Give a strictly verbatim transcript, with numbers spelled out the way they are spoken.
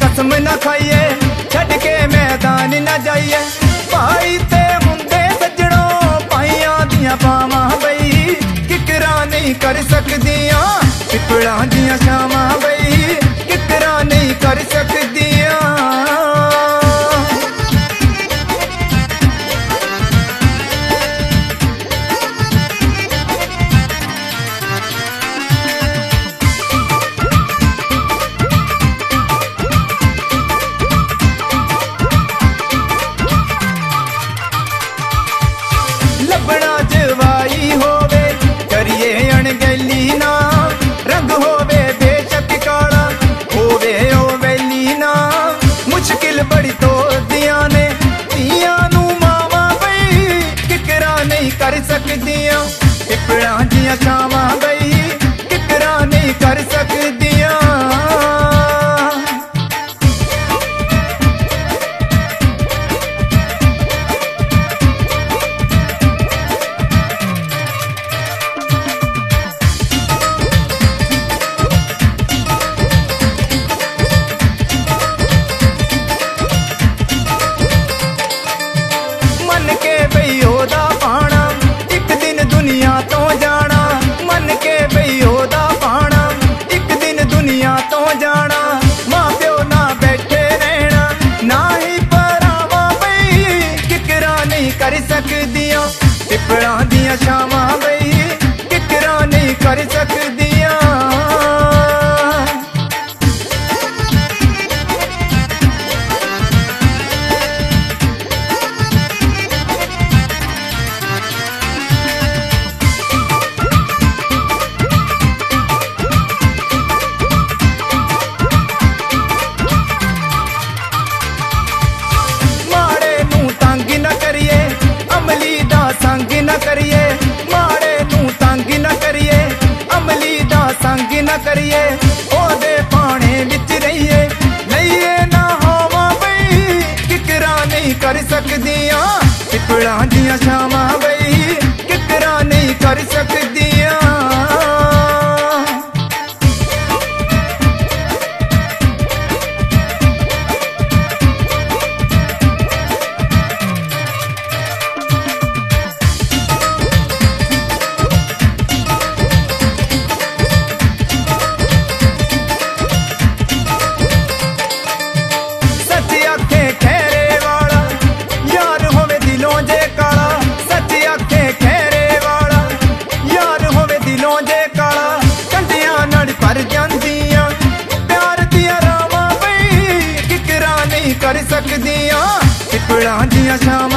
कसम ना खाइए, छड़ के मैदान ना जाइए। भाई ते मुंडे सज्जणों पाइयां दियां पावां बई, किकरा नहीं कर सकदियां पिपड़ा दियां छावां बई, किकरा नहीं कर सकदियां। लबड़ा जवाई होवे करिए अणगैली ना, रंग होवे बेशक काला होवे ओ वैली ना। मुश्किल बड़ी तो दियां ने तियां नू मावां बई, किकरा नहीं कर सकदियां पिपड़ा दियां छावां बई, किकरा नहीं कर सकदियां। मन के बई ओदा पाना एक दिन दुनिया तो जाना, मन के बई ओदा पाना एक दिन दुनिया तो जाना। मां प्यो ना बैठे रहना ना ही परावा बई, किकरा नहीं कर सकदियां पिपड़ा दियां छावां बई, किकरा नहीं कर सकदियां। संग न करिए माड़े नू तंग न करिए, अमली दा संग न करिए, ओदे पाने विच रहिए लइए ना होवां बई, किकरा नहीं कर सकदियां पिपड़ा दियां छावां बई, किकरा नहीं कर सकदियां। कर सकदियां पिपड़ा दियां छावां